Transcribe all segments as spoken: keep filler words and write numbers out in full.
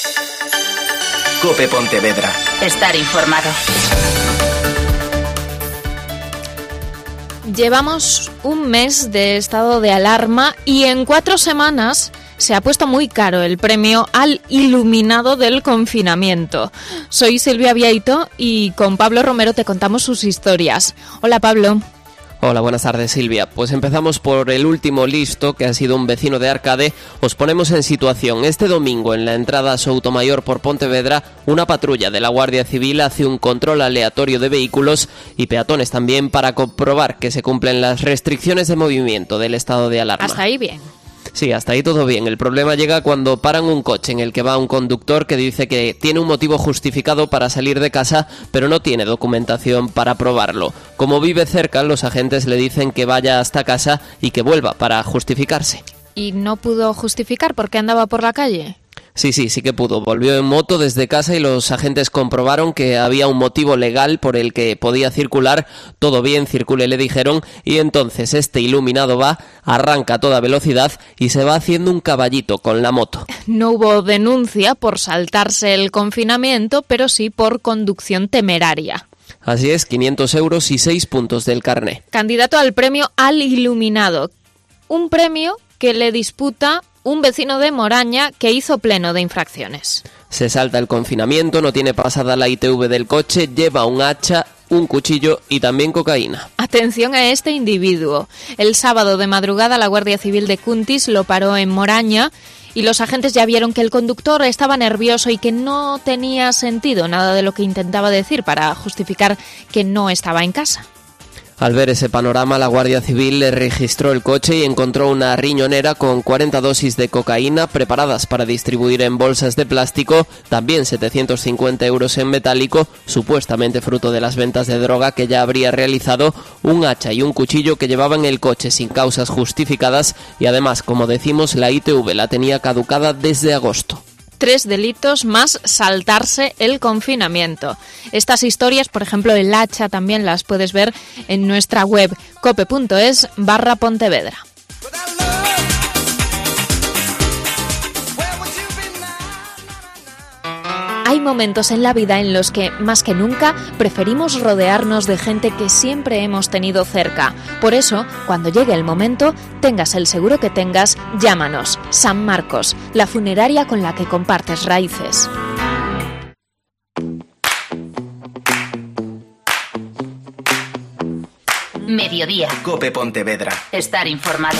COPE Pontevedra. Estar informado. Llevamos un mes de estado de alarma y en cuatro semanas se ha puesto muy caro el premio al iluminado del confinamiento. Soy Silvia Vieito y con Pablo Romero te contamos sus historias. Hola, Pablo. Hola, buenas tardes, Silvia. Pues empezamos por el último listo, que ha sido un vecino de Arcade. Os ponemos en situación. Este domingo, en la entrada a Soutomayor por Pontevedra, una patrulla de la Guardia Civil hace un control aleatorio de vehículos y peatones también para comprobar que se cumplen las restricciones de movimiento del estado de alarma. Hasta ahí bien. Sí, hasta ahí todo bien. El problema llega cuando paran un coche en el que va un conductor que dice que tiene un motivo justificado para salir de casa, pero no tiene documentación para probarlo. Como vive cerca, los agentes le dicen que vaya hasta casa y que vuelva para justificarse. ¿Y no pudo justificar por qué andaba por la calle? Sí, sí, sí que pudo. Volvió en moto desde casa y los agentes comprobaron que había un motivo legal por el que podía circular. Todo bien, circule, le dijeron, y entonces este iluminado va, arranca a toda velocidad y se va haciendo un caballito con la moto. No hubo denuncia por saltarse el confinamiento, pero sí por conducción temeraria. Así es, quinientos euros y seis puntos del carné. Candidato al premio al iluminado. Un premio que le disputa un vecino de Moraña que hizo pleno de infracciones. Se salta el confinamiento, no tiene pasada la I T V del coche, lleva un hacha, un cuchillo y también cocaína. Atención a este individuo. El sábado de madrugada la Guardia Civil de Cuntis lo paró en Moraña y los agentes ya vieron que el conductor estaba nervioso y que no tenía sentido nada de lo que intentaba decir para justificar que no estaba en casa. Al ver ese panorama, la Guardia Civil le registró el coche y encontró una riñonera con cuarenta dosis de cocaína preparadas para distribuir en bolsas de plástico, también setecientos cincuenta euros en metálico, supuestamente fruto de las ventas de droga que ya habría realizado, un hacha y un cuchillo que llevaba en el coche sin causas justificadas y además, como decimos, la I T V la tenía caducada desde agosto. Tres delitos más saltarse el confinamiento. Estas historias, por ejemplo, el hacha, también las puedes ver en nuestra web cope.es barra Pontevedra. Hay momentos en la vida en los que, más que nunca, preferimos rodearnos de gente que siempre hemos tenido cerca. Por eso, cuando llegue el momento, tengas el seguro que tengas, llámanos. San Marcos, la funeraria con la que compartes raíces. Mediodía. COPE Pontevedra. Estar informado.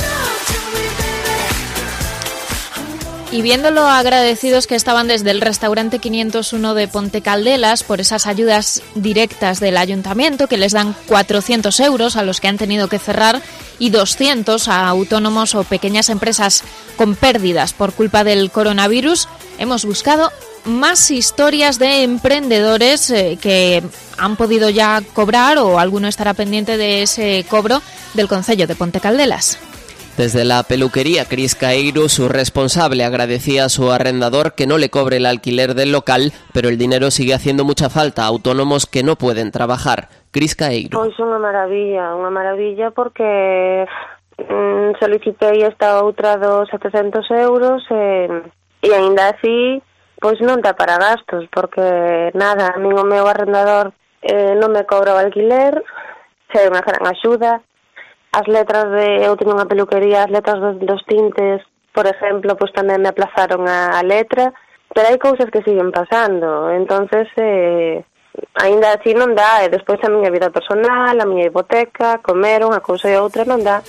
Y viendo lo agradecidos que estaban desde el restaurante quinientos uno de Ponte Caldelas por esas ayudas directas del ayuntamiento que les dan cuatrocientos euros a los que han tenido que cerrar y doscientos a autónomos o pequeñas empresas con pérdidas por culpa del coronavirus, hemos buscado más historias de emprendedores eh, que han podido ya cobrar o alguno estará pendiente de ese cobro del concello de Ponte Caldelas. Desde la peluquería Cris Caeiro, su responsable agradecía a su arrendador que no le cobre el alquiler del local, pero el dinero sigue haciendo mucha falta a autónomos que no pueden trabajar. Cris Caeiro. Pois unha maravilla, unha maravilla porque mm, solicitei esta outra dos setecentos euros e, e aínda así pois non dá para gastos porque nada, a min o meu arrendador eh, non me cobra o alquiler, se unha gran axuda. As letras de, eu teño unha peluquería, as letras dos, dos tintes, por exemplo, pois tamén me aplazaron a, a letra, pero hai cousas que siguen pasando, entonces eh, aínda así non dá, e despois a miña vida personal, a miña hipoteca, comer unha cousa e outra non dá.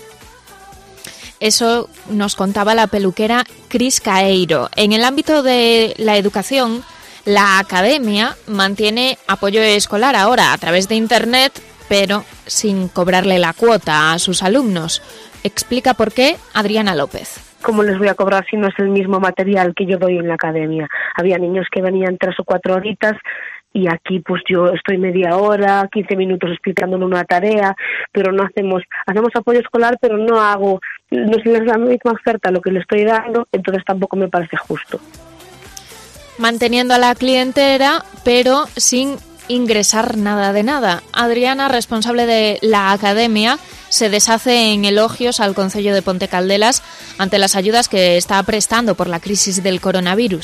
Eso nos contaba la peluquera Cris Caeiro. En el ámbito de la educación, la academia mantiene apoyo escolar ahora a través de internet, pero sin cobrarle la cuota a sus alumnos. Explica por qué Adriana López. ¿Cómo les voy a cobrar si no es el mismo material que yo doy en la academia? Había niños que venían tres o cuatro horitas y aquí pues yo estoy media hora, quince minutos explicándole una tarea, pero no hacemos, hacemos apoyo escolar, pero no hago, no es la misma oferta lo que le estoy dando, entonces tampoco me parece justo. Manteniendo a la clientela, pero sin ingresar nada de nada. Adriana, responsable de la academia, se deshace en elogios al concello de Ponte Caldelas ante las ayudas que está prestando por la crisis del coronavirus.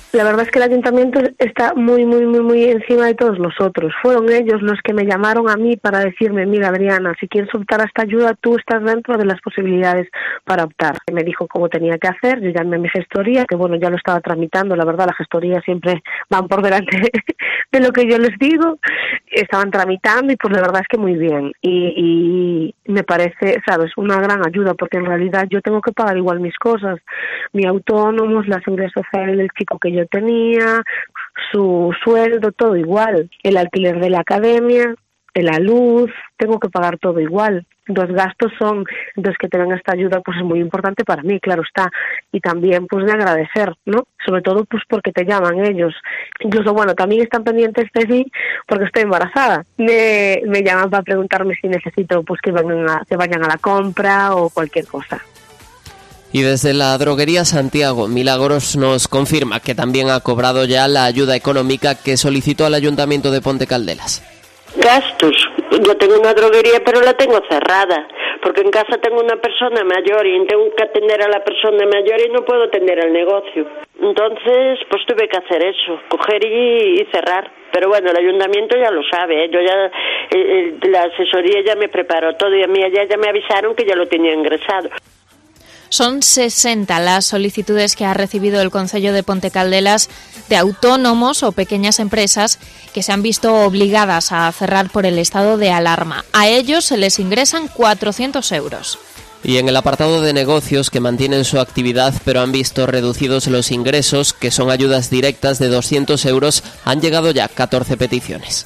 La verdad es que el ayuntamiento está muy, muy, muy, muy encima de todos nosotros. Fueron ellos los que me llamaron a mí para decirme, mira Adriana, si quieres optar a esta ayuda, tú estás dentro de las posibilidades para optar. Me dijo cómo tenía que hacer, yo llamé a mi gestoría, que bueno, ya lo estaba tramitando, la verdad, la gestoría siempre van por delante de lo que yo les digo. Estaban tramitando y pues la verdad es que muy bien. Y, y me parece, sabes, una gran ayuda, porque en realidad yo tengo que pagar igual mis cosas, mi autónomos, la seguridad social del chico que yo tenía, su sueldo, todo igual, el alquiler de la academia, la luz, tengo que pagar todo igual. Los gastos son, entonces que tengan esta ayuda pues es muy importante para mí, claro está, y también pues de agradecer, ¿no? Sobre todo pues porque te llaman ellos. Incluso bueno, también están pendientes de mí porque estoy embarazada. Me, me llaman para preguntarme si necesito pues que vayan a, que vayan a la compra o cualquier cosa. Y desde la droguería Santiago, Milagros nos confirma que también ha cobrado ya la ayuda económica que solicitó al Ayuntamiento de Ponte Caldelas. Gastos. Yo tengo una droguería, pero la tengo cerrada, porque en casa tengo una persona mayor y tengo que atender a la persona mayor y no puedo atender al negocio. Entonces, pues tuve que hacer eso, coger y, y cerrar. Pero bueno, el ayuntamiento ya lo sabe, ¿eh? Yo ya, eh, la asesoría ya me preparó todo y a mí allá ya me avisaron que ya lo tenía ingresado. Son sesenta las solicitudes que ha recibido el Concello de Ponte Caldelas de autónomos o pequeñas empresas que se han visto obligadas a cerrar por el estado de alarma. A ellos se les ingresan cuatrocientos euros. Y en el apartado de negocios que mantienen su actividad pero han visto reducidos los ingresos, que son ayudas directas de doscientos euros, han llegado ya catorce peticiones.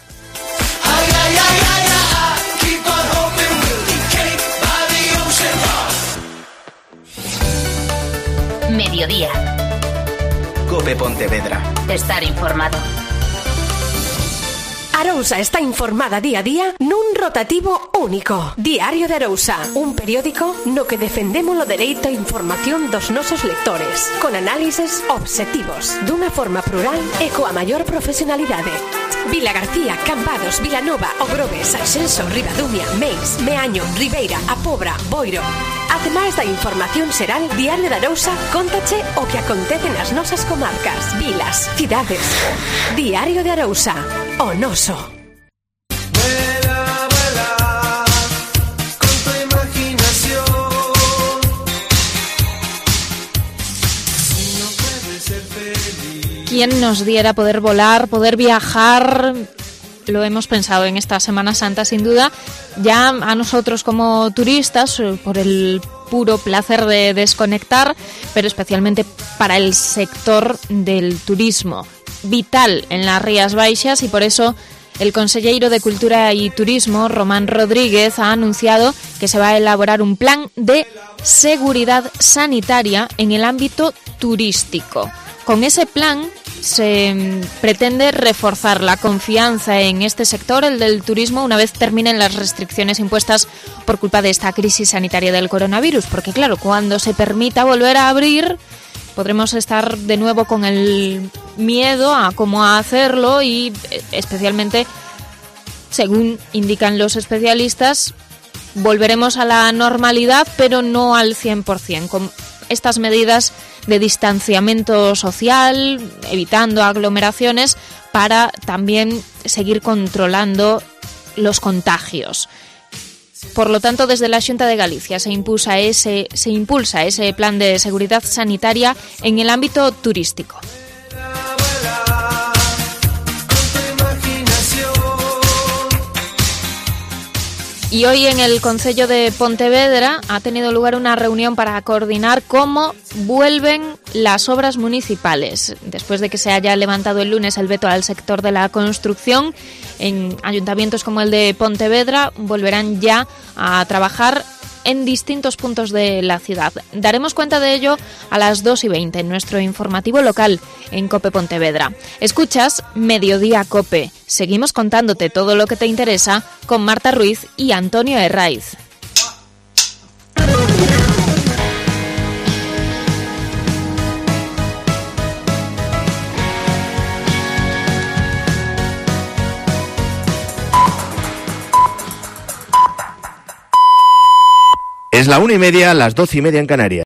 Mediodía. COPE Pontevedra. Estar informado. Arousa está informada día a día nun rotativo único. Diario de Arousa, un periódico no que defendemos o dereito a información dos nosos lectores, con análises obxectivos, dunha forma plural e coa maior profesionalidade. Vila García, Cambados, Vilanova, Ogrove, Sanxenxo, Ribadumia, Meis, Meaño, Ribeira, A Pobra, Boiro. Ademais da información xeral, Diario de Arousa cóntache o que acontece nas nosas comarcas, vilas, cidades. Diario de Arousa, o noso. Vuela, vuela, con tu imaginación. Si no puedes ser feliz. ¿Quién nos diera poder volar, poder viajar? Lo hemos pensado en esta Semana Santa, sin duda. Ya a nosotros como turistas, por el puro placer de desconectar, pero especialmente para el sector del turismo, vital en las Rías Baixas, y por eso el conselleiro de Cultura y Turismo, Román Rodríguez, ha anunciado que se va a elaborar un plan de seguridad sanitaria en el ámbito turístico. Con ese plan se pretende reforzar la confianza en este sector, el del turismo, una vez terminen las restricciones impuestas por culpa de esta crisis sanitaria del coronavirus, porque claro, cuando se permita volver a abrir, podremos estar de nuevo con el miedo a cómo hacerlo y especialmente, según indican los especialistas, volveremos a la normalidad, pero no al cien por ciento, con estas medidas de distanciamiento social, evitando aglomeraciones, para también seguir controlando los contagios. Por lo tanto, desde la Xunta de Galicia se impulsa ese, se impulsa ese plan de seguridad sanitaria en el ámbito turístico. Y hoy en el Concello de Pontevedra ha tenido lugar una reunión para coordinar cómo vuelven las obras municipales. Después de que se haya levantado el lunes el veto al sector de la construcción, en ayuntamientos como el de Pontevedra volverán ya a trabajar en distintos puntos de la ciudad. Daremos cuenta de ello a las dos y veinte en nuestro informativo local en COPE Pontevedra. Escuchas Mediodía COPE. Seguimos contándote todo lo que te interesa con Marta Ruiz y Antonio Herraiz. Es la una y media, las doce y media en Canarias.